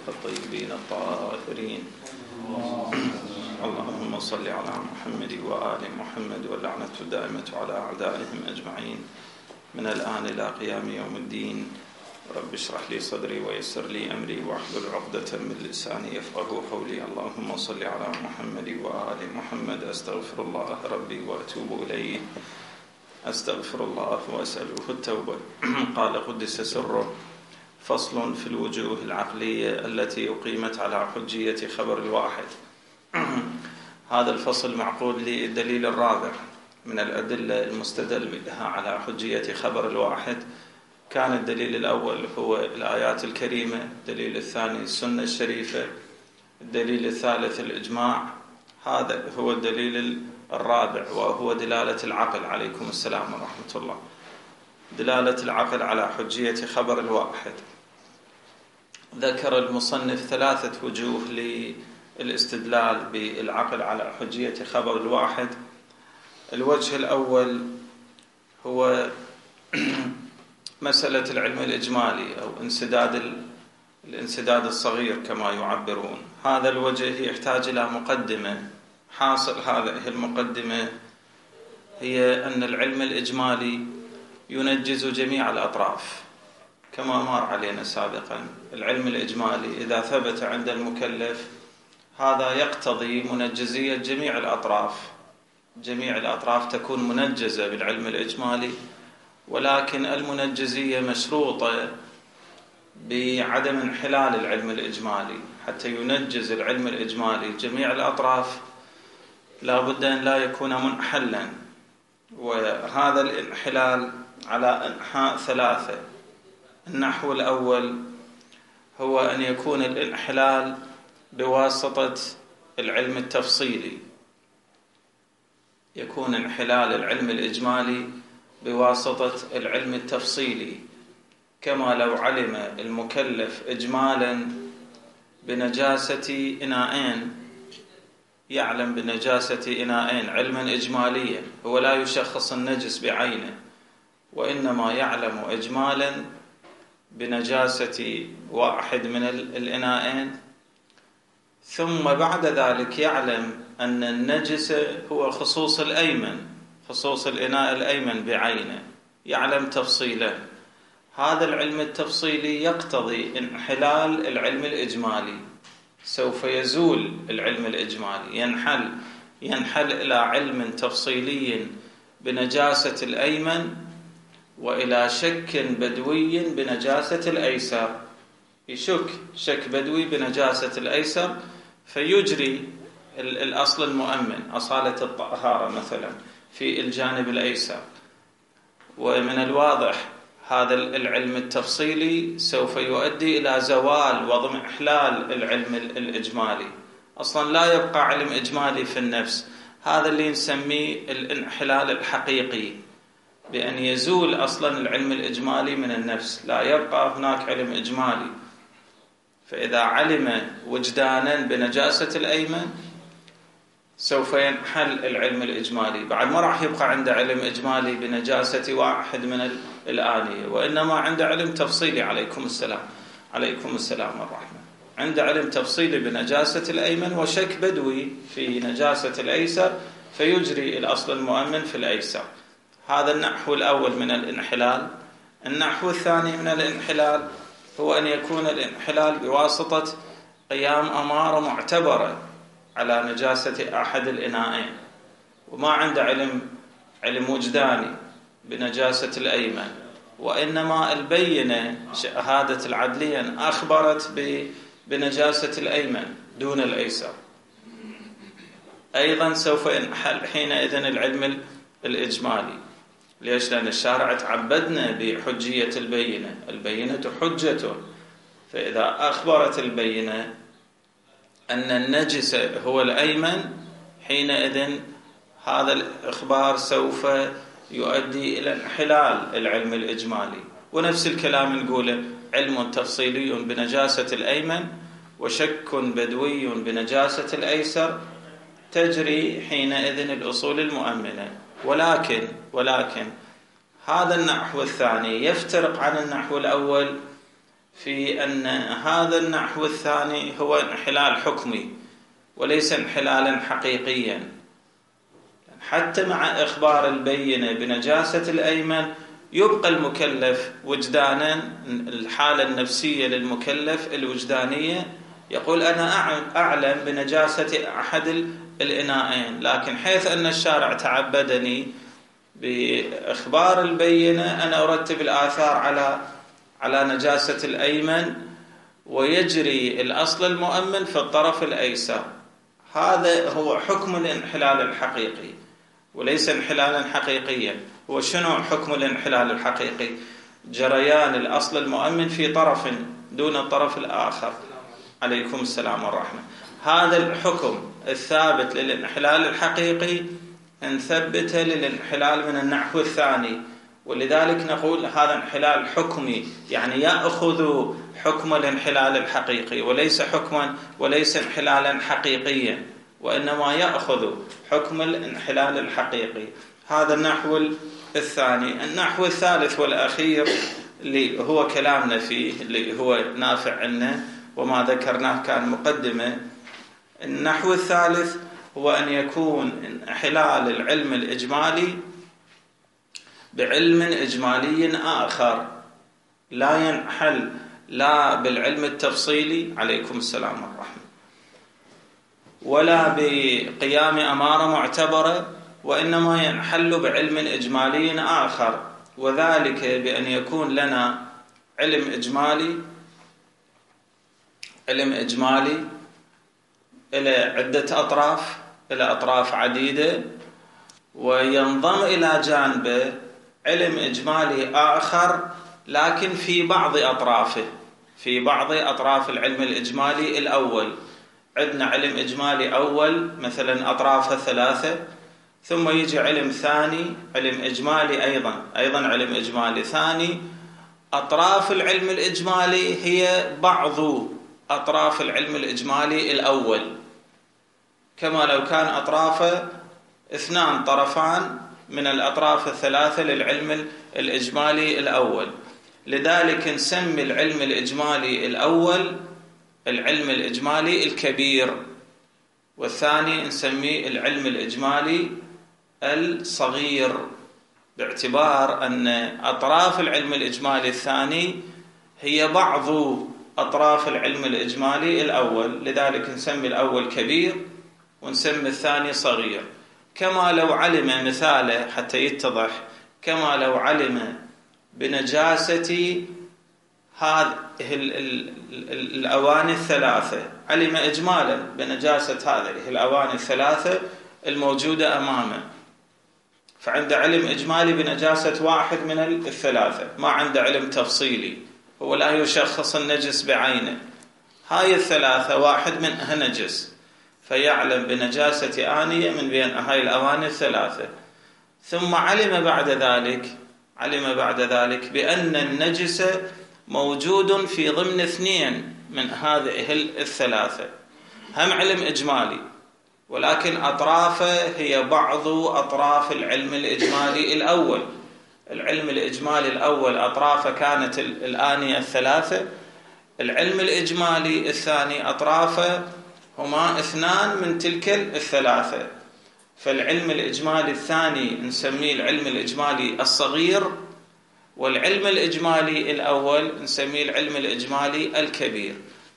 الطيبين الطاهرين. اللهم صل على محمد وآل محمد واللعنة الدائمة على أعدائهم أجمعين من الآن إلى قيام يوم الدين. رب اشرح لي صدري ويسر لي أمري واحلل عقدة من لساني يفقهوا قولي. اللهم صل على محمد وآل محمد. أستغفر الله ربي وأتوب إليه. أستغفر الله وأسأله التوبة. قال قدس سره: فصل في الوجوه العقلية التي أقيمت على حجية خبر الواحد. هذا الفصل معقود للدليل الرابع من الأدلة المستدل بها على حجية خبر الواحد. كان الدليل الأول هو الآيات الكريمة، الدليل الثاني السنة الشريفة، الدليل الثالث الإجماع. هذا هو الدليل الرابع وهو دلالة العقل. عليكم السلام ورحمة الله. دلالة العقل على حجية خبر الواحد. ذكر المصنف 3 وجوه للاستدلال بالعقل على حجية خبر الواحد. الوجه الأول هو مسألة العلم الإجمالي أو الانسداد الصغير كما يعبرون. هذا الوجه يحتاج إلى مقدمة. حاصل هذه المقدمة هي أن العلم الإجمالي ينجز جميع الأطراف كما مر علينا سابقا. العلم الإجمالي إذا ثبت عند المكلف هذا يقتضي منجزية جميع الأطراف. جميع الأطراف تكون منجزة بالعلم الإجمالي، ولكن المنجزية مشروطة بعدم انحلال العلم الإجمالي. حتى ينجز العلم الإجمالي جميع الأطراف لا بد أن لا يكون منحلا، وهذا الانحلال على أنحاء 3. النحو الأول هو أن يكون الانحلال بواسطة العلم التفصيلي. يكون انحلال العلم الإجمالي بواسطة العلم التفصيلي، كما لو علم المكلف إجمالا بنجاسة إناءين، يعلم بنجاسة إناءين علما إجماليا، هو لا يشخص النجس بعينه، وإنما يعلم إجمالا بنجاسة واحد من الإناءين، ثم بعد ذلك يعلم أن النجس هو خصوص الأيمن، خصوص الإناء الأيمن بعينه، يعلم تفصيلا. هذا العلم التفصيلي يقتضي انحلال العلم الإجمالي. سوف يزول العلم الإجمالي، ينحل إلى علم تفصيلي بنجاسة الأيمن وإلى شك بدوي بنجاسة الأيسر. شك بدوي بنجاسة الأيسر فيجري الأصل المؤمن، أصالة الطهارة مثلا، في الجانب الأيسر. ومن الواضح هذا العلم التفصيلي سوف يؤدي إلى زوال واضمحلال العلم الإجمالي. أصلا لا يبقى علم إجمالي في النفس. هذا اللي نسميه الانحلال الحقيقي، بأن يزول أصلا العلم الإجمالي من النفس، لا يبقى هناك علم إجمالي. فإذا علم وجدانا بنجاسة الأيمن سوف ينحل العلم الإجمالي، بعد ما راح يبقى عنده علم إجمالي بنجاسة واحد من الآنية، وإنما عنده علم تفصيلي. عليكم السلام. عليكم السلام والرحمة. عنده علم تفصيلي بنجاسة الأيمن وشك بدوي في نجاسة الأيسر، فيجري الأصل المؤمن في الأيسر. هذا النحو الأول من الانحلال. النحو الثاني من الانحلال هو أن يكون الانحلال بواسطة قيام أمارة معتبرة على نجاسة أحد الإناءين، وما عنده علم وجداني بنجاسة الأيمن، وإنما البينة شهادة العدلية أخبرت بنجاسة الأيمن دون الأيسر. أيضا سوف ينحل حينئذ العلم الإجمالي. ليش؟ لأن الشارع تعبدنا بحجية البينة حجته. فإذا أخبرت البينة أن النجس هو الأيمن، حينئذ هذا الإخبار سوف يؤدي إلى انحلال العلم الإجمالي. ونفس الكلام نقوله: علم تفصيلي بنجاسة الأيمن وشك بدوي بنجاسة الأيسر، تجري حينئذ الأصول المؤمنة. ولكن هذا النحو الثاني يفترق عن النحو الأول في أن هذا النحو الثاني هو انحلال حكمي وليس انحلالا حقيقيا، حتى مع إخبار البينة بنجاسة الأيمن يبقى المكلف وجدانا، الحالة النفسية للمكلف الوجدانية يقول أنا أعلم بنجاسة أحد الإناءين، لكن حيث أن الشارع تعبدني بإخبار البينة أنا أرتب الآثار على نجاسة الأيمن، ويجري الأصل المؤمن في الطرف الأيسر. هذا هو حكم الانحلال الحقيقي وليس انحلالا حقيقيا. هو شنو حكم الانحلال الحقيقي؟ جريان الأصل المؤمن في طرف دون الطرف الآخر. عليكم السلام والرحمة. هذا الحكم الثابت للانحلال الحقيقي نثبته للانحلال من النحو الثاني، ولذلك نقول هذا انحلال حكمي، يعني يأخذ حكم الانحلال الحقيقي وليس انحلالا حقيقيا، وإنما يأخذ حكم الانحلال الحقيقي. هذا النحو الثاني. النحو الثالث والأخير اللي هو كلامنا فيه، اللي هو نافع عنا وما ذكرناه كان مقدمة. النحو الثالث هو أن يكون انحلال العلم الإجمالي بعلم إجمالي آخر لا ينحل لا بالعلم التفصيلي، عليكم السلام والرحمة، ولا بقيام أمارة معتبرة، وإنما ينحل بعلم إجمالي آخر، وذلك بأن يكون لنا علم إجمالي إلى عدة أطراف، إلى أطراف عديدة، وينضم إلى جانبه علم إجمالي آخر لكن في بعض أطراف العلم الإجمالي الأول. عندنا علم إجمالي أول مثلا أطرافه 3، ثم يجي علم ثاني علم إجمالي أيضا علم إجمالي ثاني. أطراف العلم الإجمالي هي بعض أطراف العلم الإجمالي الأول، كما لو كان أطرافه 2 طرفان من الأطراف 3 للعلم الإجمالي الأول. لذلك نسمي العلم الإجمالي الأول العلم الإجمالي الكبير، والثاني نسميه العلم الإجمالي الصغير، باعتبار أن أطراف العلم الإجمالي الثاني هي بعض أطراف العلم الإجمالي الأول. لذلك نسمي الأول كبير ونسمي الثاني صغير. كما لو علم، مثاله حتى يتضح، كما لو علم بنجاسة هذه الأواني 3، علم إجمالا بنجاسة هذه الأواني 3 الموجودة أمامه، فعنده علم إجمالي بنجاسة واحد من 3، ما عنده علم تفصيلي، هو لا يشخص النجس بعينه. هاي 3 واحد منها نجس، فيعلم بنجاسة آنية من بين هاي الأواني 3. ثم علم بعد ذلك بأن النجس موجود في ضمن 2 من هذه 3، هم علم إجمالي، ولكن أطرافه هي بعض أطراف العلم الإجمالي الأول. العلم الإجمالي الأول أطرافه كانت الآنية 3، العلم الإجمالي الثاني أطرافه هما 2 من تلك 3. فالعلم الإجمالي الثاني نسميه العلم الإجمالي الصغير، والعلم الإجمالي الأول نسميه العلم الإجمالي الكبير.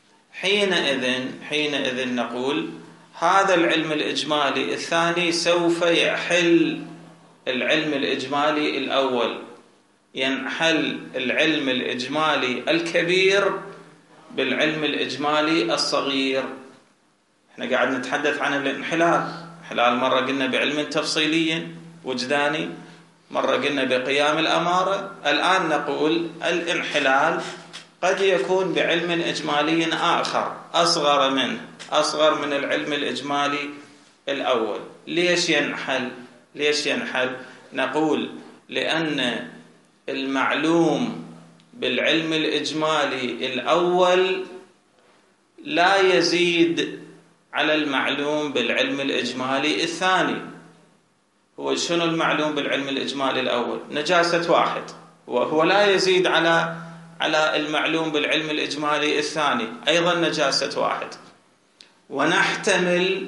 حينئذ نقول هذا العلم الإجمالي الثاني سوف يحل العلم الإجمالي الأول، ينحل العلم الإجمالي الكبير بالعلم الإجمالي الصغير. احنا قاعد نتحدث عن الانحلال. مرة قلنا بعلم تفصيلي وجداني، مرة قلنا بقيام الأمارة، الآن نقول الانحلال قد يكون بعلم إجمالي آخر أصغر من العلم الإجمالي الأول. ليش ينحل؟ نقول لأن المعلوم بالعلم الإجمالي الأول لا يزيد على المعلوم بالعلم الإجمالي الثاني. هو شنو المعلوم بالعلم الإجمالي الأول؟ نجاسة واحد، وهو لا يزيد على المعلوم بالعلم الإجمالي الثاني أيضا نجاسة واحد. ونحتمل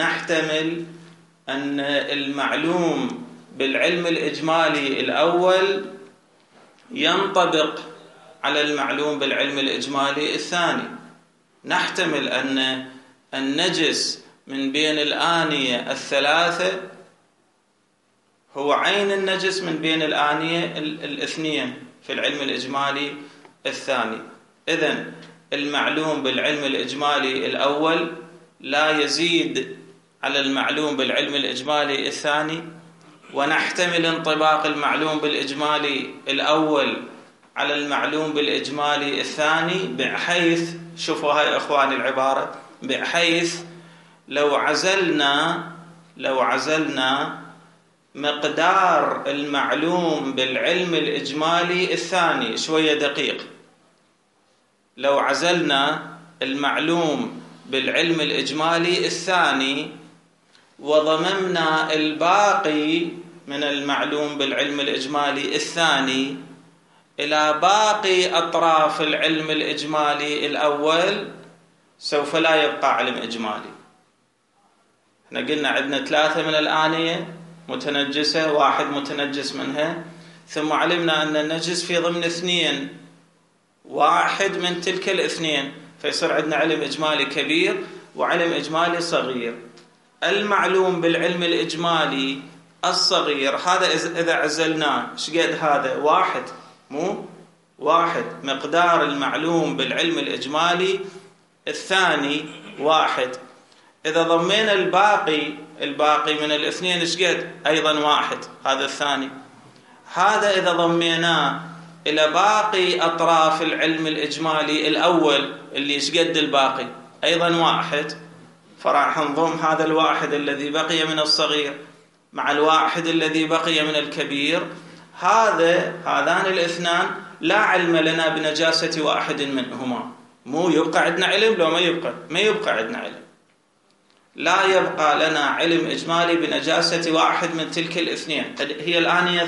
أن المعلوم بالعلم الإجمالي الأول ينطبق على المعلوم بالعلم الإجمالي الثاني. نحتمل أن النجس من بين الآنية الثلاثة هو عين النجس من بين الآنية الاثنين في العلم الإجمالي الثاني. إذن المعلوم بالعلم الإجمالي الأول لا يزيد على المعلوم بالعلم الإجمالي الثاني، ونحتمل انطباق المعلوم بالإجمالي الأول على المعلوم بالإجمالي الثاني، بحيث شوفوا هاي إخواني العبارة، بحيث لو عزلنا مقدار المعلوم بالعلم الإجمالي الثاني، شوية دقيق، لو عزلنا المعلوم بالعلم الإجمالي الثاني وضممنا الباقي من المعلوم بالعلم الإجمالي الثاني إلى باقي أطراف العلم الإجمالي الأول، سوف لا يبقى علم إجمالي. احنا قلنا عندنا 3 من الآنية متنجسة، 1 متنجس منها، ثم علمنا أن النجس في ضمن 2، 1 من تلك الاثنين، فيصير عندنا علم إجمالي كبير وعلم إجمالي صغير. المعلوم بالعلم الإجمالي الصغير هذا إذا عزلناه شقد هذا 1، مو 1 مقدار المعلوم بالعلم الإجمالي الثاني 1. إذا ضمينا الباقي من الاثنين شقد أيضا 1، هذا الثاني. هذا إذا ضميناه إلى باقي أطراف العلم الإجمالي الأول اللي شقد الباقي أيضا 1، فراح نضم هذا 1 الذي بقي من الصغير مع 1 الذي بقي من الكبير. هذان الاثنان لا علم لنا بنجاسة واحد منهما. مو يبقى عندنا علم، لو ما يبقى عندنا علم، لا يبقى لنا علم إجمالي بنجاسة واحد من تلك الاثنين. هي الآنية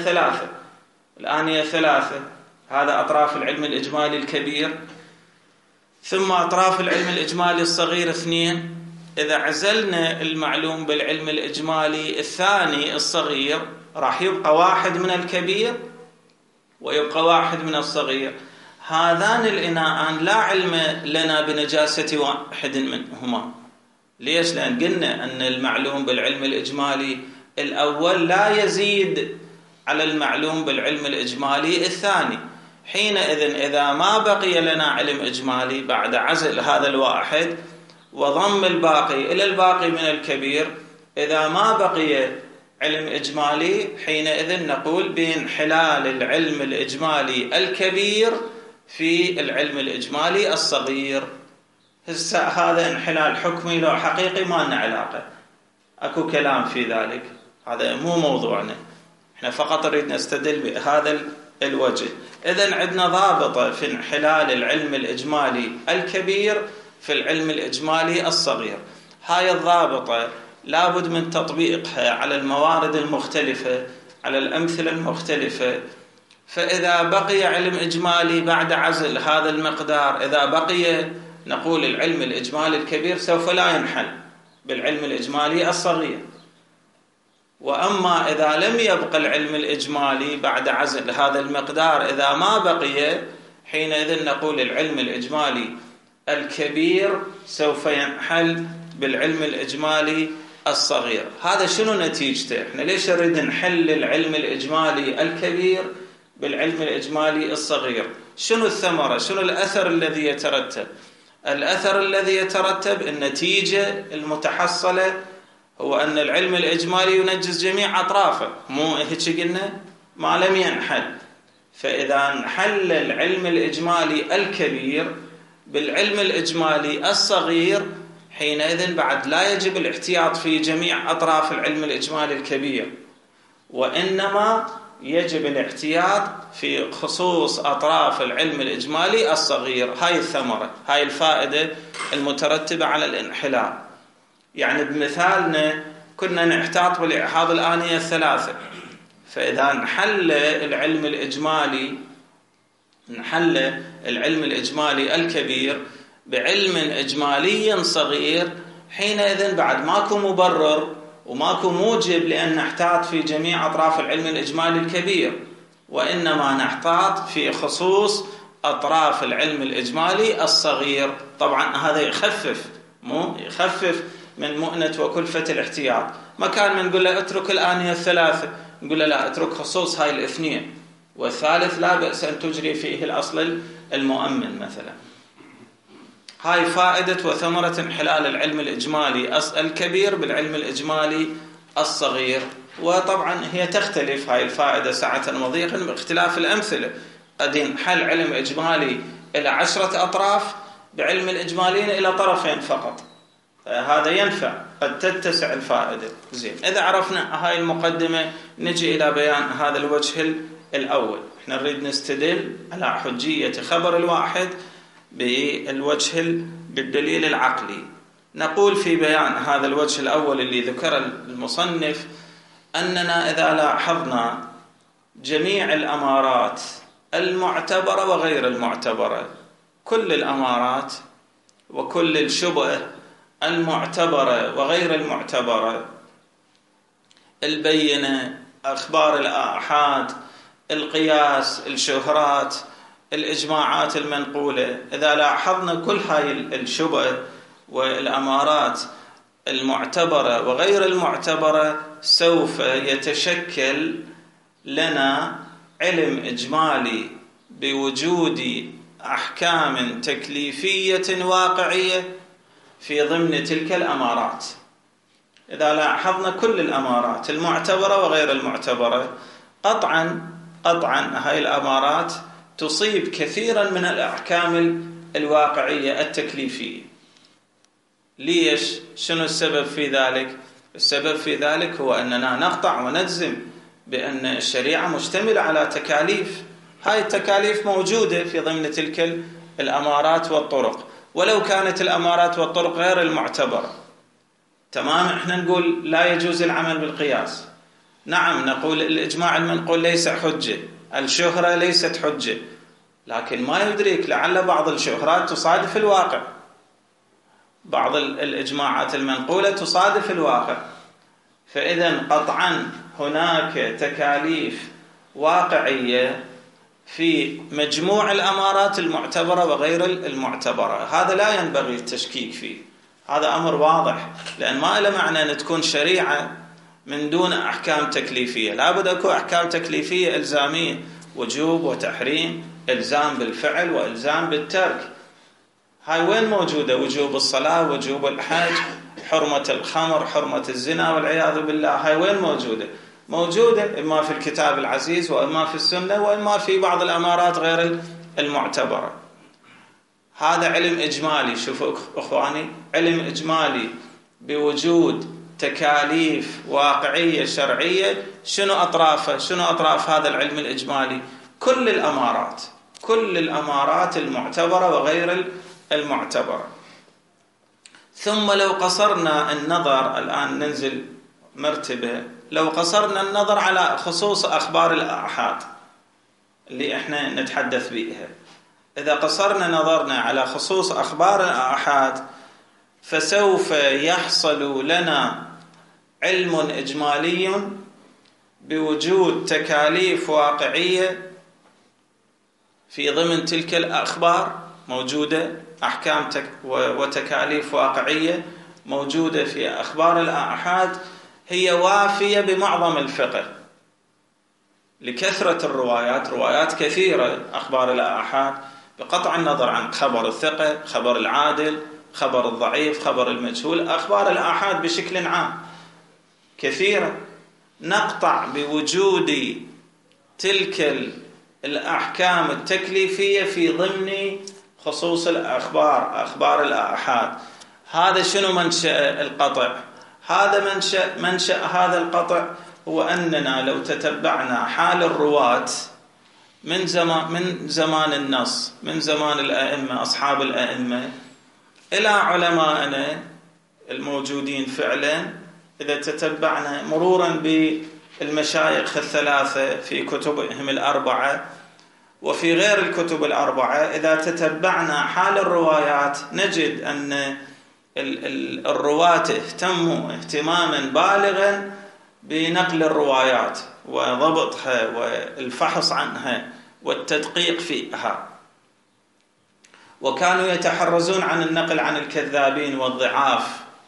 3، هذا أطراف العلم الإجمالي الكبير، ثم أطراف العلم الإجمالي الصغير 2. إذا عزلنا المعلوم بالعلم الإجمالي الثاني الصغير راح يبقى 1 من الكبير ويبقى 1 من الصغير. هذان الإناءان لا علم لنا بنجاسة واحد منهما. ليش؟ لأن قلنا أن المعلوم بالعلم الإجمالي الأول لا يزيد على المعلوم بالعلم الإجمالي الثاني. حينئذ إذا ما بقي لنا علم إجمالي بعد عزل هذا 1 وضم الباقي إلى الباقي من الكبير، إذا ما بقي علم إجمالي حينئذ نقول بانحلال العلم الإجمالي الكبير في العلم الإجمالي الصغير. هذا انحلال حكمي لو حقيقي ما لنا علاقة، أكو كلام في ذلك، هذا مو موضوعنا، احنا فقط نريد نستدل بهذا الوجه. إذن عندنا ضابطة في انحلال العلم الإجمالي الكبير في العلم الإجمالي الصغير. هاي الضابطة لابد من تطبيقها على الموارد المختلفة، على الأمثلة المختلفة. فإذا بقي علم إجمالي بعد عزل هذا المقدار، إذا بقي نقول العلم الإجمالي الكبير سوف لا ينحل بالعلم الإجمالي الصغير. وأما إذا لم يبقى العلم الإجمالي بعد عزل هذا المقدار، إذا ما بقي، حينئذ نقول العلم الإجمالي الكبير سوف ينحل بالعلم الإجمالي الصغير. هذا شنو نتيجته؟ احنا ليش نريد نحل العلم الإجمالي الكبير بالعلم الإجمالي الصغير؟ شنو الثمرة؟ شنو الأثر الذي يترتب؟ الأثر الذي يترتب، النتيجة المتحصلة، هو أن العلم الإجمالي ينجز جميع أطرافه. مو هيك قلنا؟ ما لم ينحل. فإذا انحل العلم الإجمالي الكبير بالعلم الإجمالي الصغير، حينئذ بعد لا يجب الاحتياط في جميع أطراف العلم الإجمالي الكبير، وإنما يجب الاحتياط في خصوص أطراف العلم الإجمالي الصغير. هاي الثمرة، هاي الفائدة المترتبة على الانحلال. يعني بمثالنا كنا نحتاط بالإعحاض الآنية 3، فإذا انحل العلم الإجمالي نحل العلم الإجمالي الكبير بعلم إجمالي صغير، حينئذ بعد ماكو مبرر وماكو موجب لأن نحتاط في جميع أطراف العلم الإجمالي الكبير، وإنما نحتاط في خصوص أطراف العلم الإجمالي الصغير. طبعا هذا يخفف من مؤنة وكلفة الاحتياط. مكان ما نقول له اترك الآنية الثلاثة، نقول له لا، اترك خصوص هاي الاثنين، والثالث لا بأس أن تجري فيه الأصل المؤمن مثلا. هاي فائدة وثمرة انحلال العلم الإجمالي الكبير بالعلم الإجمالي الصغير. وطبعا هي تختلف هاي الفائدة سعة وضيقا باختلاف الأمثلة. قد ينحل علم إجمالي إلى 10 أطراف، بعلم الإجماليين إلى طرفين فقط، هذا ينفع، قد تتسع الفائدة. زين، إذا عرفنا هاي المقدمة نجي إلى بيان هذا الوجه الأول. احنا نريد نستدل على حجية خبر الواحد بالدليل العقلي. نقول في بيان هذا الوجه الأول اللي ذكر المصنف أننا إذا لاحظنا جميع الأمارات المعتبرة وغير المعتبرة، كل الأمارات وكل الشبه المعتبرة وغير المعتبرة، البينة، أخبار الآحاد، القياس، الشهرات، الإجماعات المنقولة، إذا لاحظنا كل هاي الشبه والأمارات المعتبرة وغير المعتبرة، سوف يتشكل لنا علم إجمالي بوجود أحكام تكليفية واقعية في ضمن تلك الأمارات. إذا لاحظنا كل الأمارات المعتبرة وغير المعتبرة، قطعا هاي الأمارات تصيب كثيرا من الأحكام الواقعية التكليفية. ليش؟ شنو السبب في ذلك؟ السبب في ذلك هو أننا نقطع ونجزم بأن الشريعة مشتملة على تكاليف. هاي التكاليف موجودة في ضمن تلك الأمارات والطرق، ولو كانت الأمارات والطرق غير المعتبرة. تمام، احنا نقول لا يجوز العمل بالقياس، نعم، نقول الإجماع المنقول ليس حجة، الشهرة ليست حجة، لكن ما يدرك لعل بعض الشهرات تصادف الواقع، بعض الإجماعات المنقولة تصادف الواقع. فإذا قطعا هناك تكاليف واقعية في مجموع الأمارات المعتبرة وغير المعتبرة، هذا لا ينبغي التشكيك فيه، هذا أمر واضح، لأن ما له معنى أن تكون شريعة من دون أحكام تكليفية. لابد أكون أحكام تكليفية إلزامية، وجوب وتحريم، إلزام بالفعل وإلزام بالترك. هاي وين موجودة؟ وجوب الصلاة، وجوب الحج، حرمة الخمر، حرمة الزنا والعياذ بالله، هاي وين موجودة؟ موجودة إما في الكتاب العزيز وإما في السنة وإما في بعض الأمارات غير المعتبرة. هذا علم إجمالي. شوفوا أخواني، علم إجمالي بوجود تكاليف واقعية شرعية. شنو أطرافه؟ شنو أطراف هذا العلم الإجمالي؟ كل الأمارات المعتبرة وغير المعتبرة. ثم لو قصرنا النظر، الآن ننزل مرتبة، لو قصرنا النظر على خصوص أخبار الآحاد اللي احنا نتحدث بها، إذا قصرنا نظرنا على خصوص أخبار الآحاد، فسوف يحصل لنا علم إجمالي بوجود تكاليف واقعية في ضمن تلك الأخبار، موجودة أحكام وتكاليف واقعية موجودة في أخبار الآحاد، هي وافية بمعظم الفقه لكثرة الروايات، روايات كثيرة أخبار الآحاد، بقطع النظر عن خبر الثقة، خبر العادل، خبر الضعيف، خبر المجهول، أخبار الآحاد بشكل عام كثيرة. نقطع بوجود تلك الأحكام التكليفية في ضمن خصوص أخبار الآحاد. هذا شنو منشأ القطع؟ هذا منشأ هذا القطع هو أننا لو تتبعنا حال الرواة من زمان النص، من زمان الأئمة أصحاب الأئمة إلى علمائنا الموجودين فعلا، إذا تتبعنا مرورا بالمشايخ الثلاثة في كتبهم الأربعة، وفي غير الكتب الأربعة إذا تتبعنا حال الروايات نجد أن الرواة اهتموا اهتماما بالغا بنقل الروايات وضبطها والفحص عنها والتدقيق فيها، وكانوا يتحرزون عن النقل عن الكذابين والضعاف.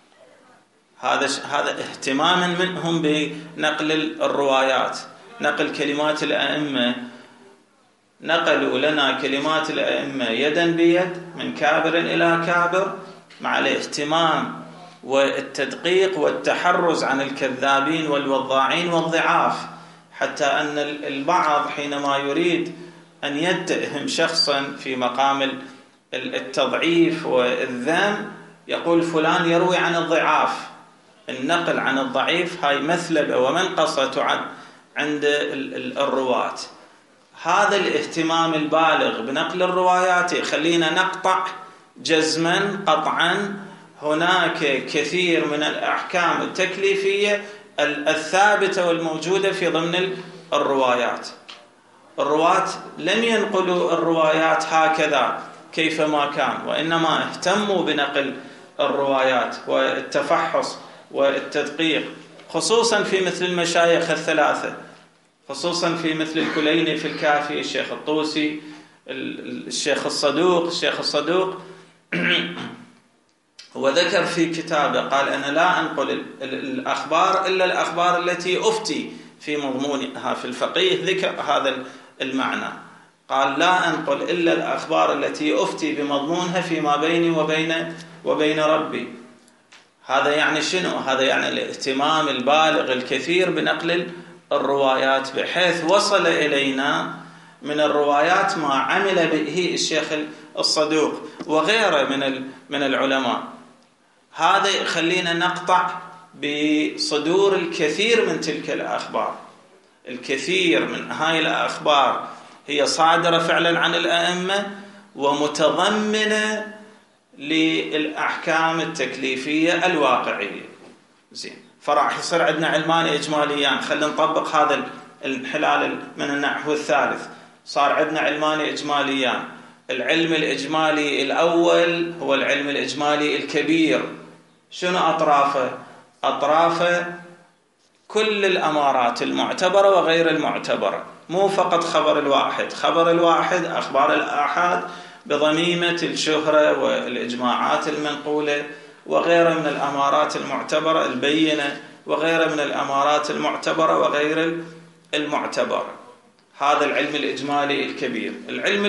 هذا اهتماما منهم بنقل الروايات، نقل كلمات الأئمة. نقلوا لنا كلمات الأئمة يدا بيد من كابر إلى كابر، مع الاهتمام والتدقيق والتحرز عن الكذابين والوضاعين والضعاف، حتى أن البعض حينما يريد أن يتهم شخصا في مقام التضعيف والذم يقول فلان يروي عن الضعاف. النقل عن الضعيف هاي مثلبة ومنقصة عند الرواة. هذا الاهتمام البالغ بنقل الروايات يخلينا نقطع جزما قطعا هناك كثير من الأحكام التكليفية الثابتة والموجودة في ضمن الروايات. الرواة لم ينقلوا الروايات هكذا كيفما كان، وإنما اهتموا بنقل الروايات والتفحص والتدقيق، خصوصا في مثل المشايخ الثلاثة، خصوصا في مثل الكليني في الكافي، الشيخ الطوسي، الشيخ الصدوق وذكر في كتابه قال أنا لا أنقل الأخبار إلا الأخبار التي أفتي في مضمونها. في الفقيه ذكر هذا المعنى، قال لا أنقل إلا الأخبار التي أفتي بمضمونها فيما بيني وبين ربي. هذا يعني شنو؟ هذا يعني الاهتمام البالغ الكثير بنقل الروايات، بحيث وصل إلينا من الروايات ما عمل به الشيخ الصدوق وغيره من العلماء. هذا يخلينا نقطع بصدور الكثير من تلك الأخبار. الكثير من هاي الأخبار هي صادرة فعلا عن الأئمة ومتضمنة للأحكام التكليفية الواقعية. زين، فراح يصير عندنا علمان إجماليان. خلينا نطبق هذا الانحلال من النحو الثالث. صار عندنا علمان إجماليان. العلم الإجمالي الأول هو العلم الإجمالي الكبير. شنو أطرافه؟ أطرافه كل الأمارات المعتبرة وغير المعتبرة، مو فقط خبر الواحد، أخبار الآحاد بضميمة الشهرة والإجماعات المنقولة وغيرها من الأمارات المعتبرة البينة، وغيرها من الأمارات المعتبرة وغير المعتبرة. هذا العلم الإجمالي الكبير. العلم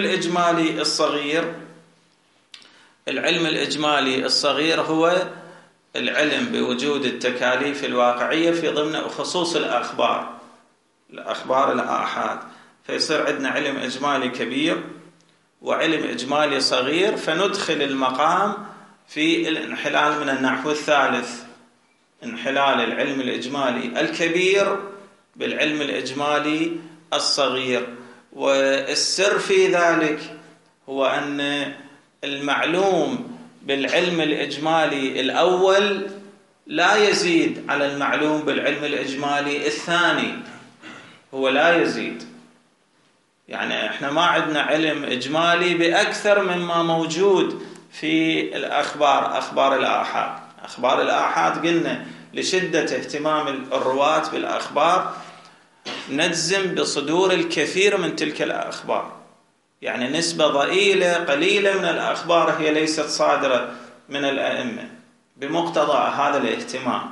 الإجمالي الصغير هو العلم بوجود التكاليف الواقعية في ضمن خصوص الأخبار الآحاد. فيصير عندنا علم إجمالي كبير وعلم إجمالي صغير، فندخل المقام في الانحلال من النحو الثالث، انحلال العلم الإجمالي الكبير بالعلم الإجمالي الصغير. والسر في ذلك هو أن المعلوم بالعلم الإجمالي الأول لا يزيد على المعلوم بالعلم الإجمالي الثاني، هو لا يزيد. يعني احنا ما عندنا علم إجمالي بأكثر مما موجود في أخبار الآحاد. أخبار الآحاد قلنا لشدة اهتمام الرواة بالأخبار نجزم بصدور الكثير من تلك الأخبار، يعني نسبة ضئيلة قليلة من الأخبار هي ليست صادرة من الأئمة بمقتضى هذا الاهتمام.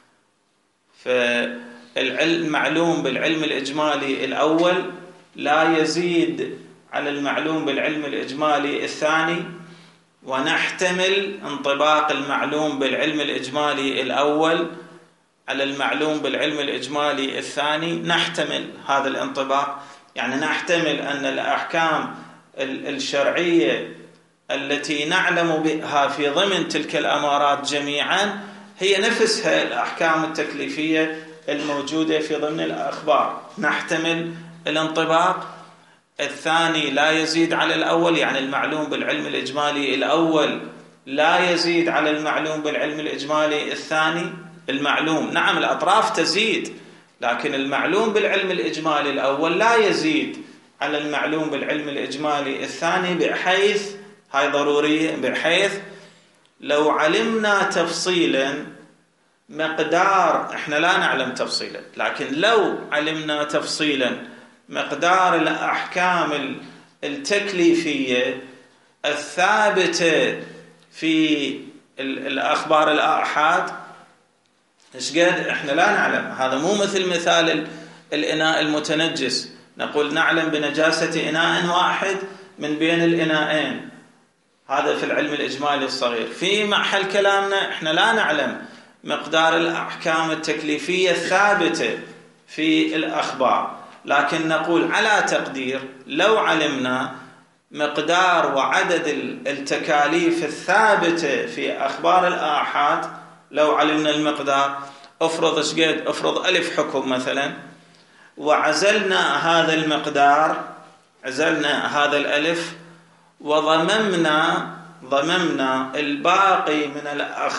فالمعلوم بالعلم الإجمالي الأول لا يزيد على المعلوم بالعلم الإجمالي الثاني، ونحتمل انطباق المعلوم بالعلم الإجمالي الأول على المعلوم بالعلم الإجمالي الثاني. نحتمل هذا الانطباق، يعني نحتمل أن الأحكام الشرعية التي نعلم بها في ضمن تلك الأمارات جميعا هي نفسها الأحكام التكليفية الموجودة في ضمن الأخبار. نحتمل الانطباق الثاني لا يزيد على الأول، يعني المعلوم بالعلم الإجمالي الأول لا يزيد على المعلوم بالعلم الإجمالي الثاني. المعلوم نعم الأطراف تزيد، لكن المعلوم بالعلم الإجمالي الأول لا يزيد على المعلوم بالعلم الإجمالي الثاني، بحيث هاي ضرورية، بحيث لو علمنا تفصيلا مقدار، احنا لا نعلم تفصيلا، لكن لو علمنا تفصيلا مقدار الأحكام التكليفية الثابتة في الأخبار الآحاد، ايش قد احنا لا نعلم. هذا مو مثل مثال الإناء المتنجس، نقول نعلم بنجاسة إناء واحد من بين الإناءين، هذا في العلم الإجمالي الصغير. في محل كلامنا احنا لا نعلم مقدار الأحكام التكليفية الثابتة في الأخبار، لكن نقول على تقدير لو علمنا مقدار وعدد التكاليف الثابتة في أخبار الآحاد، لو علمنا المقدار، افرض ايش قد، افرض 1000 حكم مثلا، وعزلنا هذا المقدار، عزلنا هذا 1000 وضممنا الباقي من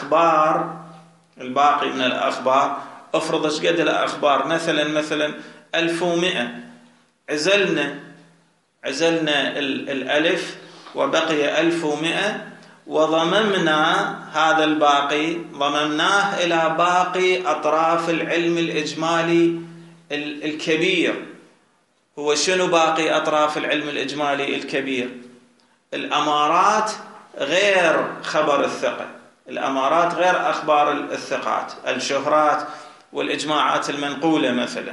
الأخبار، افرض ايش قد الأخبار مثلا 1100، عزلنا 1000 وبقي 1100 وضممنا هذا الباقي، ضممناه إلى باقي أطراف العلم الإجمالي الكبير. هو شنو باقي أطراف العلم الإجمالي الكبير؟ الأمارات غير خبر الثقة، الأمارات غير أخبار الثقات، الشهرات والإجماعات المنقولة مثلا.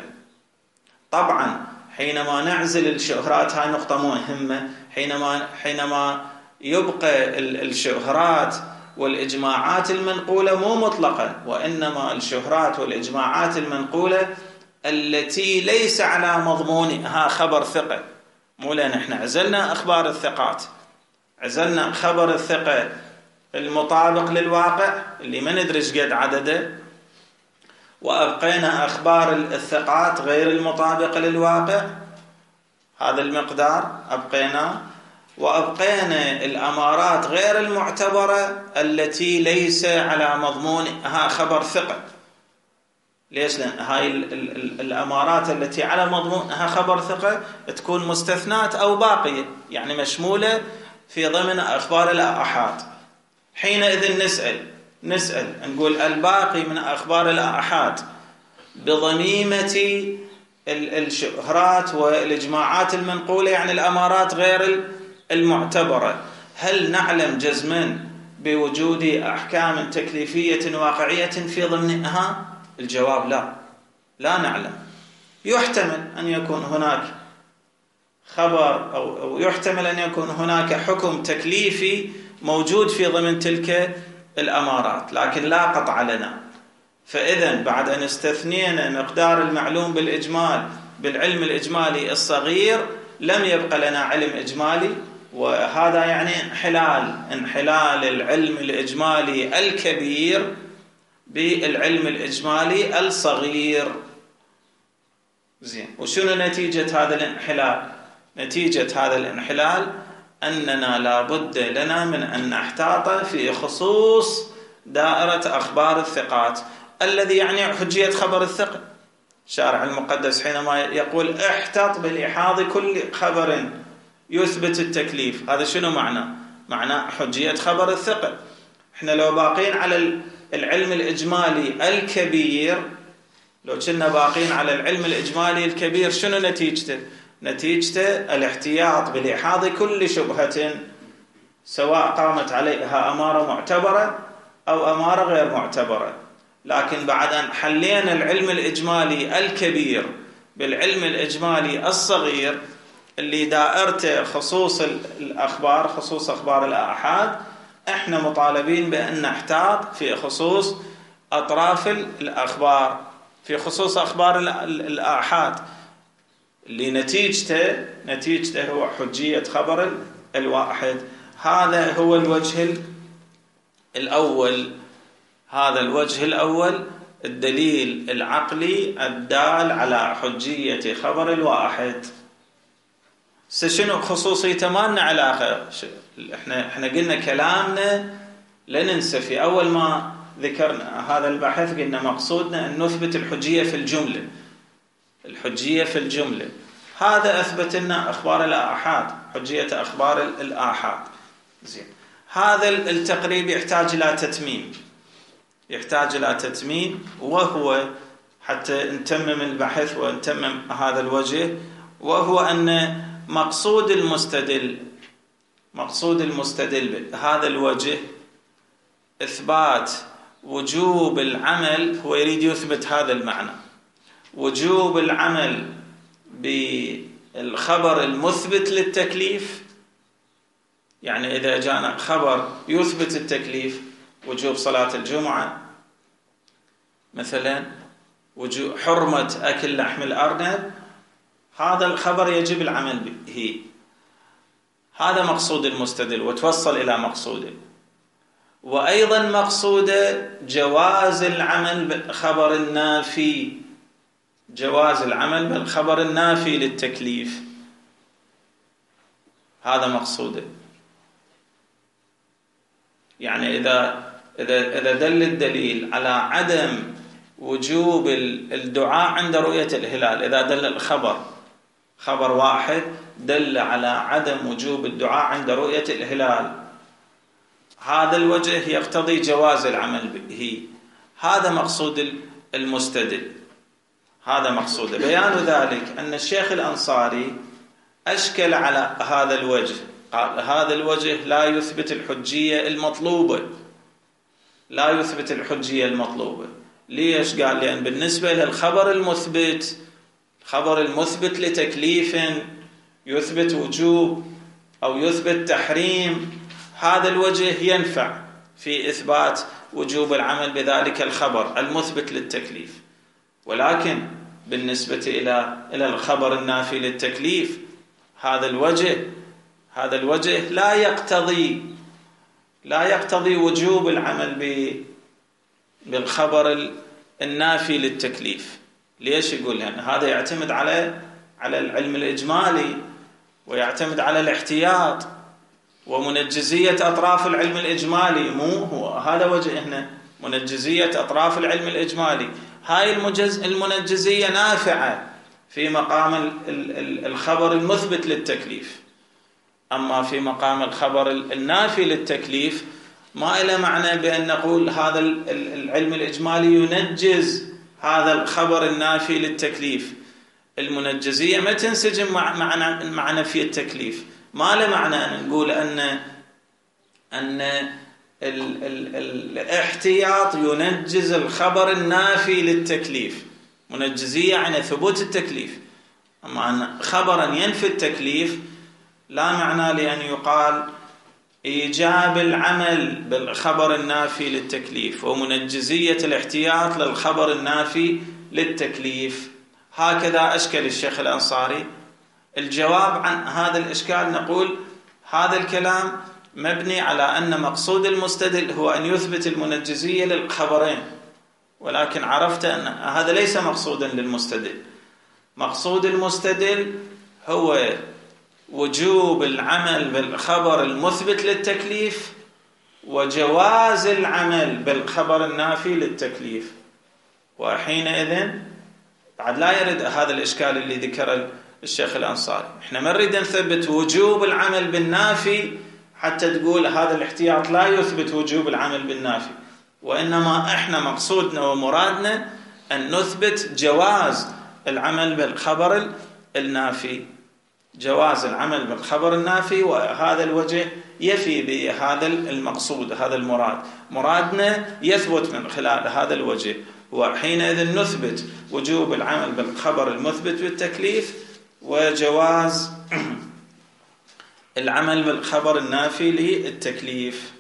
طبعا حينما نعزل الشهرات، هاي نقطة مهمة، حينما يبقى الشهرات والإجماعات المنقولة مو مطلقا، وإنما الشهرات والإجماعات المنقولة التي ليس على مضمونها خبر ثقة، مو لأن احنا عزلنا أخبار الثقات، عزلنا خبر الثقة المطابق للواقع اللي ما ندري ايش قد عدده، وأبقينا أخبار الثقات غير المطابقة للواقع، هذا المقدار أبقينا، وأبقينا الأمارات غير المعتبرة التي ليس على مضمونها خبر ثقة. ليش؟ لأن هاي الأمارات التي على مضمونها خبر ثقة تكون مستثنات أو باقية، يعني مشمولة في ضمن أخبار الآحاد. حينئذ نسأل نقول الباقي من أخبار الآحاد بضميمة الشهرات والإجماعات المنقولة، يعني الأمارات غير المعتبرة، هل نعلم جزما بوجود أحكام تكليفية واقعية في ضمنها؟ الجواب لا نعلم. يحتمل أن يكون هناك خبر أو يحتمل أن يكون هناك حكم تكليفي موجود في ضمن تلك الأمارات، لكن لا قطع لنا. فإذا بعد أن استثنينا مقدار المعلوم بالإجمال بالعلم الإجمالي الصغير، لم يبقى لنا علم إجمالي، وهذا يعني انحلال العلم الإجمالي الكبير بالعلم الإجمالي الصغير. زين، وشنو نتيجة هذا الانحلال؟ نتيجة هذا الانحلال أننا لا بد لنا من أن نحتاط في خصوص دائرة أخبار الثقات، الذي يعني حجية خبر الثقة. الشارع المقدس حينما يقول احتط بلحاظ كل خبر يثبت التكليف، هذا شنو معنى حجية خبر الثقة. احنا لو باقين على العلم الإجمالي الكبير، لو كنا باقين على العلم الإجمالي الكبير، شنو نتيجته الاحتياط بلحاظ كل شبهة، سواء قامت عليها أمارة معتبرة أو أمارة غير معتبرة. لكن بعد أن حلينا العلم الإجمالي الكبير بالعلم الإجمالي الصغير اللي دائرته خصوص الأخبار، خصوص أخبار الآحاد، احنا مطالبين بأن نحتاط في خصوص أطراف الأخبار، في خصوص أخبار الآحاد اللي نتيجته هو حجية خبر الواحد. هذا هو الوجه الأول، هذا الوجه الأول، الدليل العقلي الدال على حجية خبر الواحد. شنو خصوصيته؟ ما لنا علاقة. احنا قلنا كلامنا، لا ننسى في أول ما ذكرنا هذا البحث قلنا مقصودنا أن نثبت الحجية في الجملة، الحجية في الجملة. هذا أثبت لنا أخبار الآحاد، حجية أخبار الآحاد. زين، هذا التقريب يحتاج إلى تتميم، وهو حتى نتمم البحث ونتمم هذا الوجه، وهو أن مقصود المستدل بهذا الوجه إثبات وجوب العمل. هو يريد يثبت هذا المعنى، وجوب العمل بالخبر المثبت للتكليف. يعني إذا جاءنا خبر يثبت التكليف، وجوب صلاة الجمعة مثلا، وجوب حرمة أكل لحم الأرنب، هذا الخبر يجب العمل به. هذا مقصود المستدل، وتوصل إلى مقصوده. وأيضا مقصوده جواز العمل بالخبر النافي، جواز العمل بالخبر النافي للتكليف، هذا مقصوده. يعني إذا دل الدليل على عدم وجوب الدعاء عند رؤية الهلال، إذا دل الخبر خبر واحد دل على عدم وجوب الدعاء عند رؤية الهلال، هذا الوجه يقتضي جواز العمل به. هذا مقصود المستدل، هذا مقصود. بيان ذلك أن الشيخ الأنصاري أشكل على هذا الوجه، قال هذا الوجه لا يثبت الحجية المطلوبة، لا يثبت الحجية المطلوبة. ليش؟ قال لأن بالنسبة للخبر المثبت، الخبر المثبت لتكليف يثبت وجوب أو يثبت تحريم، هذا الوجه ينفع في إثبات وجوب العمل بذلك الخبر المثبت للتكليف. ولكن بالنسبة إلى الخبر النافي للتكليف، هذا الوجه لا يقتضي وجوب العمل بالخبر النافي للتكليف. ليش يقول؟ لأن هذا يعتمد على العلم الإجمالي، ويعتمد على الاحتياط ومنجزية أطراف العلم الإجمالي. مو هو هذا وجه هنا، منجزية أطراف العلم الإجمالي. هاي المنجزية نافعة في مقام الخبر المثبت للتكليف. أما في مقام الخبر النافي للتكليف ما إلى معنى بأن نقول هذا العلم الإجمالي ينجز هذا الخبر النافي للتكليف. المنجزية ما تنسجم مع نفي التكليف. ما له معنى أن نقول أن الاحتياط ينجز الخبر النافي للتكليف. منجزية يعني ثبوت التكليف، أما أن خبرا ينفي التكليف لا معنى لأن يقال إيجاب العمل بالخبر النافي للتكليف ومنجزية الاحتياط للخبر النافي للتكليف. هكذا أشكل الشيخ الأنصاري. الجواب عن هذا الإشكال نقول هذا الكلام مبني على أن مقصود المستدل هو أن يثبت المنجزية للخبرين، ولكن عرفت أن هذا ليس مقصودا للمستدل. مقصود المستدل هو وجوب العمل بالخبر المثبت للتكليف وجواز العمل بالخبر النافي للتكليف. وحينئذ بعد لا يرد هذا الإشكال اللي ذكر الشيخ الأنصاري. احنا ما نريد نثبت وجوب العمل بالنافي حتى تقول هذا الاحتياط لا يثبت وجوب العمل بالنافي، وإنما احنا مقصودنا ومرادنا أن نثبت جواز العمل بالخبر النافي، جواز العمل بالخبر النافي. وهذا الوجه يفي بهذا المقصود، هذا المراد. مرادنا يثبت من خلال هذا الوجه، وحينئذ نثبت وجوب العمل بالخبر المثبت بالتكليف وجواز العمل بالخبر النافي للتكليف.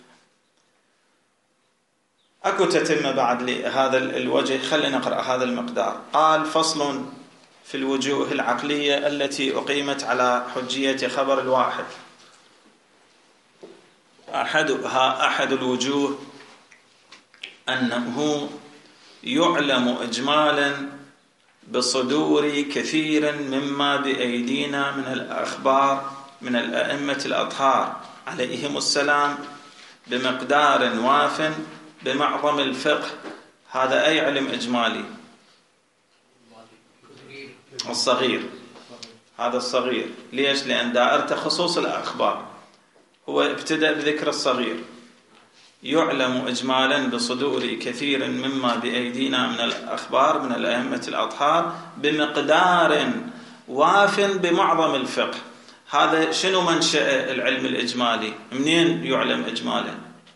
أكو تتمة بعد لهذا الوجه، خلينا نقرأ هذا المقدار. قال: فصل في الوجوه العقلية التي أقيمت على حجية خبر الواحد. أحد الوجوه أنه يعلم إجمالا بصدور كثير مما بأيدينا من الأخبار من الأئمة الأطهار عليهم السلام بمقدار واف بمعظم الفقه. هذا أي علم إجمالي؟ الصغير. هذا الصغير. ليش؟ لأن دائرته خصوص الأخبار، هو ابتدأ بذكر الصغير. يعلم إجمالا بصدور كثير مما بأيدينا من الأخبار من الأئمة الأطهار بمقدار واف بمعظم الفقه. هذا شنو منشأ العلم الإجمالي؟ منين يعلم إجمالا؟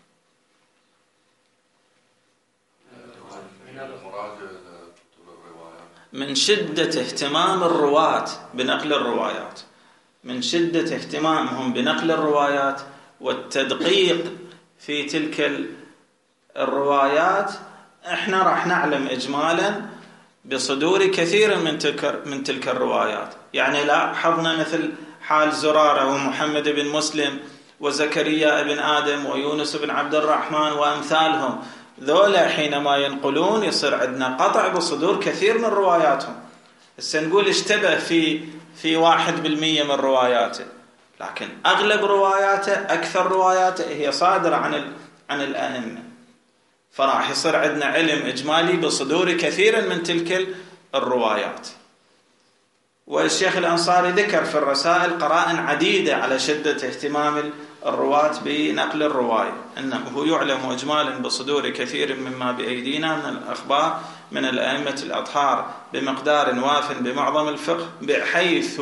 من شدة اهتمام الرواة بنقل الروايات، من شدة اهتمامهم بنقل الروايات والتدقيق في تلك الروايات، احنا راح نعلم إجمالا بصدور كثير من تلك الروايات. يعني لاحظنا مثل حال زرارة ومحمد بن مسلم وزكريا بن آدم ويونس بن عبد الرحمن وأمثالهم، ذولا حينما ينقلون يصير عندنا قطع بصدور كثير من رواياتهم. هسه نقول اشتبه في 1% من رواياته، لكن أغلب رواياته أكثر رواياته هي صادرة عن الأئمة، فراح يصير عندنا علم إجمالي بصدور كثير من تلك الروايات. والشيخ الأنصاري ذكر في الرسائل قرائن عديدة على شدة اهتمام الرواة بنقل الرواية، أنه يعلم إجمالا بصدور كثير مما بأيدينا من الأخبار من الأئمة الأطهار بمقدار واف بمعظم الفقه، بحيث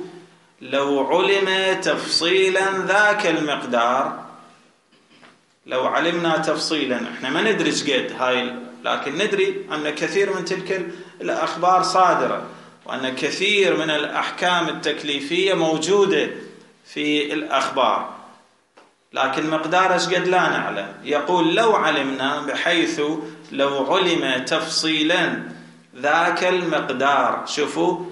لو علم تفصيلا ذاك المقدار، لو علمنا تفصيلا، احنا ما ندري ايش قد هاي، لكن ندري أن كثير من تلك الأخبار صادرة، وأن كثير من الأحكام التكليفية موجودة في الأخبار، لكن مقدار ايش قد لا نعلم. يقول لو علمنا، بحيث لو علم تفصيلا ذاك المقدار. شوفوا،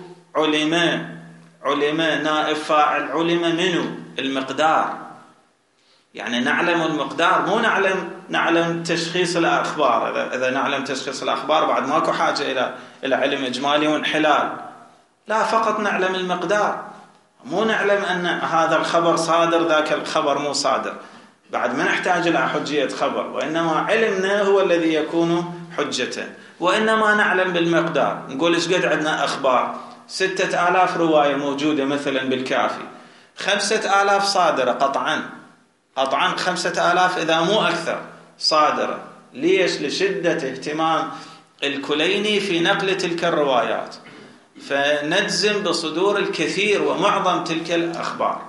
علم نائب فاعل، علم منه المقدار، يعني نعلم المقدار، مو نعلم تشخيص الأخبار. إذا نعلم تشخيص الأخبار بعد ماكو حاجة إلى علم إجمالي وانحلال، لا، فقط نعلم المقدار، مو نعلم أن هذا الخبر صادر ذاك الخبر مو صادر، بعد ما نحتاج إلى حجية خبر، وإنما علمنا هو الذي يكون حجة. وإنما نعلم بالمقدار، نقول إيش قد عندنا أخبار، 6000 رواية موجودة مثلا بالكافي، 5000 صادرة قطعا 5000 إذا مو أكثر صادرة. ليش؟ لشدة اهتمام الكليني في نقل تلك الروايات، فنجزم بصدور الكثير ومعظم تلك الأخبار.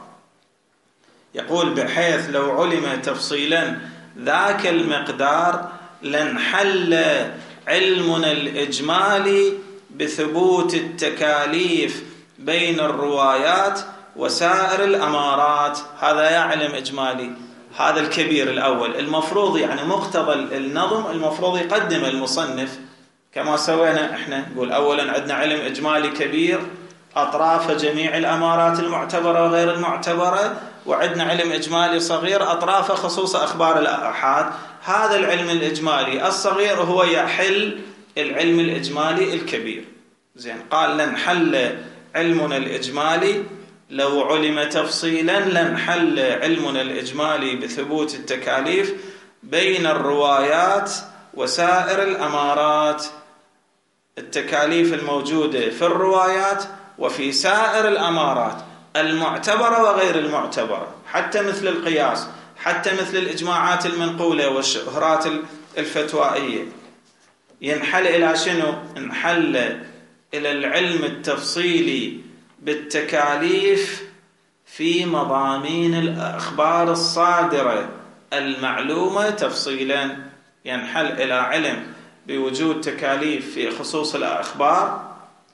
يقول بحيث لو علم تفصيلا ذاك المقدار لانحل علمنا الإجمالي بثبوت التكاليف بين الروايات وسائر الأمارات. هذا يعلم إجمالي، هذا الكبير الأول. المفروض يعني مقتضى النظم المفروض يقدم المصنف كما سوينا احنا، نقول أولا عندنا علم إجمالي كبير أطراف جميع الأمارات المعتبرة وغير المعتبرة، وعندنا علم إجمالي صغير أطراف خصوص أخبار الآحاد. هذا العلم الإجمالي الصغير هو يحل العلم الإجمالي الكبير. زين، قال لنحل علمنا الإجمالي لو علم تفصيلا، لنحل علمنا الإجمالي بثبوت التكاليف بين الروايات وسائر الأمارات، التكاليف الموجودة في الروايات وفي سائر الأمارات المعتبرة وغير المعتبرة، حتى مثل القياس، حتى مثل الإجماعات المنقولة والشهرات الفتوائية. ينحل إلى شنو؟ ينحل إلى العلم التفصيلي بالتكاليف في مضامين الأخبار الصادرة المعلومة تفصيلا. ينحل إلى علم بوجود تكاليف في خصوص الأخبار.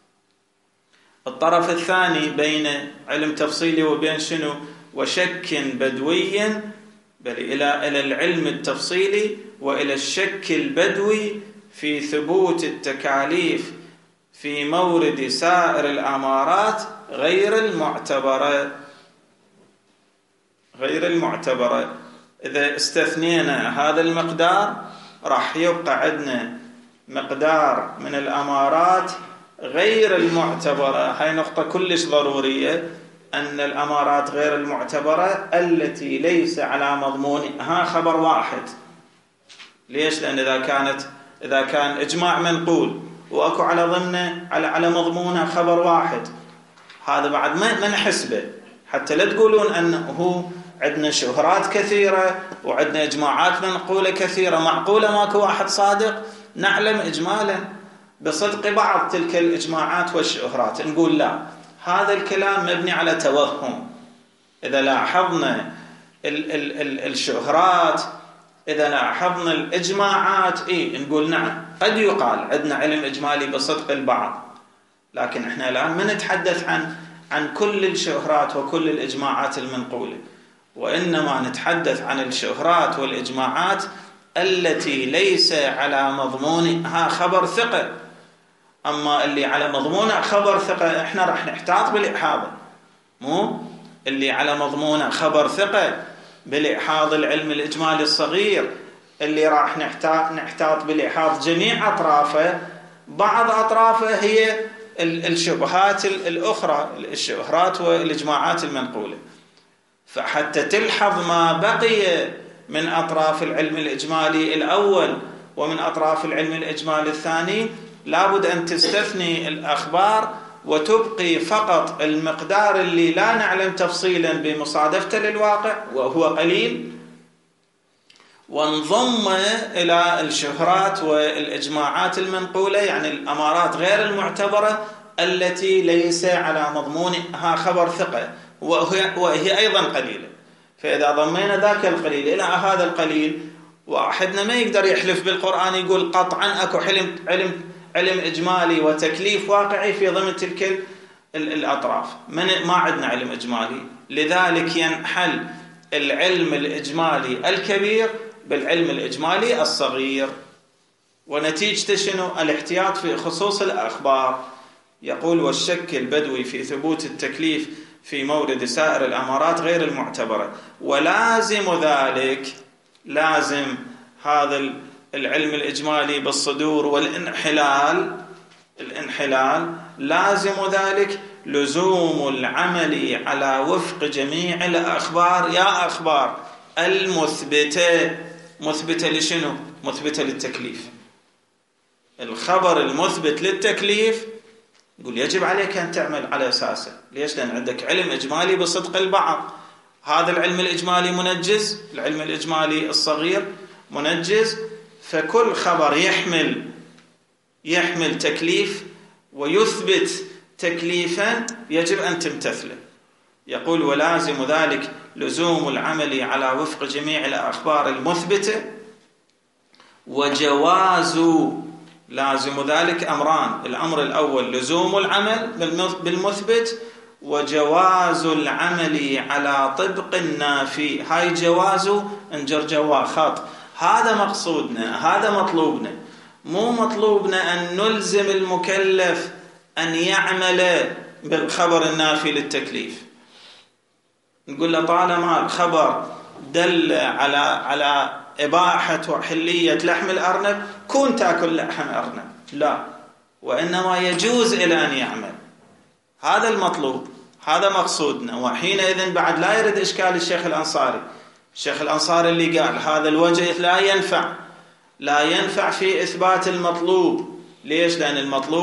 الطرف الثاني بين علم تفصيلي وبين شنو؟ وشك بدوي، بل إلى العلم التفصيلي وإلى الشك البدوي في ثبوت التكاليف في مورد سائر الأمارات غير المعتبرة. إذا استثنينا هذا المقدار راح يبقى عندنا مقدار من الأمارات غير المعتبرة. هاي نقطة كلش ضرورية، أن الأمارات غير المعتبرة التي ليس على مضمونها خبر واحد. ليش؟ لأن إذا كان إجماع منقول وأكو على ضمنه على مضمونها خبر واحد، هذا بعد ما نحسبه، حتى لا تقولون أنه عندنا شهرات كثيرة وعندنا إجماعات منقولة كثيرة. معقولة ماكو واحد صادق؟ نعلم إجمالا بصدق بعض تلك الإجماعات والشهرات. نقول لا، هذا الكلام مبني على توهم. إذا لاحظنا الشهرات، إذا لاحظنا الإجماعات، نقول نعم قد يقال عندنا علم إجمالي بصدق البعض، لكن إحنا الآن ما نتحدث عن كل الشهرات وكل الإجماعات المنقولة، وإنما نتحدث عن الشهرات والإجماعات التي ليس على مضمونها خبر ثقة. أما اللي على مضمونه خبر ثقة إحنا راح نحتاط بالإحاضة، مو اللي على مضمونه خبر ثقة بالإحاض العلم الإجمالي الصغير اللي راح نحتاط بالإحاض جميع أطرافه. بعض أطرافه هي الشبهات الأخرى، الشهرات والإجماعات المنقولة. فحتى تلحظ ما بقي من أطراف العلم الإجمالي الأول ومن أطراف العلم الإجمالي الثاني، لابد أن تستثني الأخبار وتبقي فقط المقدار اللي لا نعلم تفصيلا بمصادفته للواقع وهو قليل، وانضم إلى الشهرات والإجماعات المنقولة، يعني الأمارات غير المعتبرة التي ليس على مضمونها خبر ثقة وهي أيضا قليلة. فإذا ضمينا ذاك القليل إلى هذا القليل، واحدنا ما يقدر يحلف بالقرآن يقول قطعا أكو علم إجمالي وتكليف واقعي في ضمن تلك الأطراف. ما عندنا علم إجمالي، لذلك ينحل العلم الإجمالي الكبير بالعلم الإجمالي الصغير. ونتيجة شنو؟ الاحتياط في خصوص الأخبار. يقول والشك البدوي في ثبوت التكليف في مورد سائر الأمارات غير المعتبرة، ولازم ذلك، لازم هذا العلم الإجمالي بالصدور والانحلال، لازم ذلك لزوم العمل على وفق جميع الأخبار، يا أخبار المثبتة. مثبتة لشنو؟ مثبتة للتكليف. الخبر المثبت للتكليف يقول يجب عليك أن تعمل على أساسه. ليش؟ لأن عندك علم إجمالي بصدق البعض. هذا العلم الإجمالي منجز، العلم الإجمالي الصغير منجز، فكل خبر يحمل تكليف ويثبت تكليفا يجب أن تمتثله. يقول ولازم ذلك لزوم العمل على وفق جميع الأخبار المثبتة، وجواز، لازم ذلك أمران: الأمر الأول لزوم العمل بالمثبت، وجواز العمل على طبق النافي. هاي جواز انجر جوا خط. هذا مقصودنا، هذا مطلوبنا. مو مطلوبنا أن نلزم المكلف أن يعمل بالخبر النافي للتكليف. نقول له طالما الخبر دل على إباحة وحلية لحم الأرنب كون تأكل لحم أرنب، لا، وإنما يجوز إلى أن يعمل. هذا المطلوب، هذا مقصودنا. وحينئذ بعد لا يرد إشكال الشيخ الأنصاري. الشيخ الأنصاري اللي قال هذا الوجه لا ينفع في إثبات المطلوب. ليش؟ لأن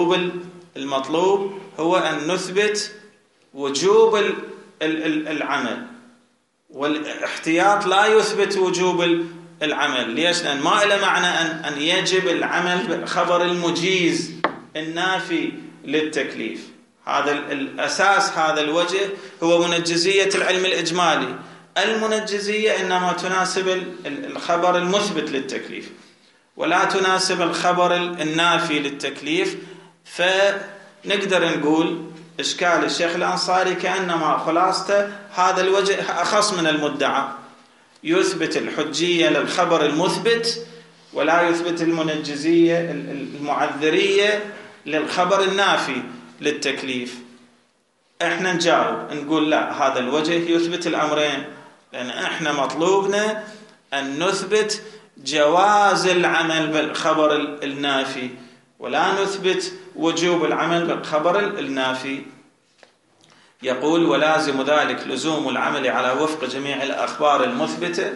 المطلوب هو أن نثبت وجوب العمل، والاحتياط لا يثبت وجوب العمل. ليش؟ لأن ما إلى معنى أن يجب العمل بالخبر المجيز النافي للتكليف. هذا الأساس، هذا الوجه هو منجزية العلم الإجمالي. المنجزية إنما تناسب الخبر المثبت للتكليف ولا تناسب الخبر النافي للتكليف. فنقدر نقول إشكال الشيخ الأنصاري كأنما خلاصته هذا الوجه أخص من المدعى، يثبت الحجية للخبر المثبت ولا يثبت المنجزية المعذرية للخبر النافي للتكليف. احنا نجاوب نقول لا، هذا الوجه يثبت الأمرين، لأن احنا مطلوبنا أن نثبت جواز العمل بالخبر النافي ولا نثبت وجوب العمل بالخبر النافي. يقول ولازم ذلك لزوم العمل على وفق جميع الأخبار المثبتة،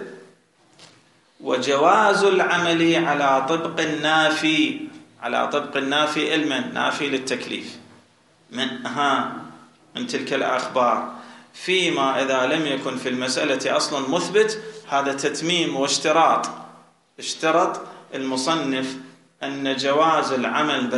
وجواز العمل على طبق النافي. على طبق النافي علما نافي للتكليف. من تلك الأخبار، فيما إذا لم يكن في المسألة أصلا مثبت، هذا تتميم واشتراط. اشترط المصنف أن جواز العمل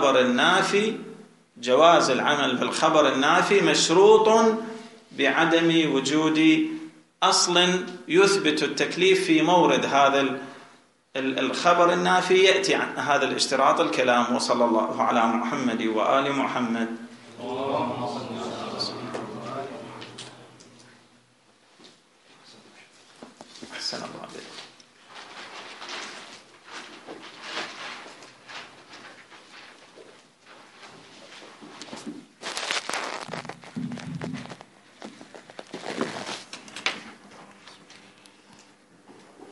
بالخبر النافي مشروط بعدم وجود أصل يثبت التكليف في مورد هذا الخبر النافي. يأتي عن هذا الاشتراط الكلام. وصلى الله على محمد وآل محمد. أحسن الله عليك.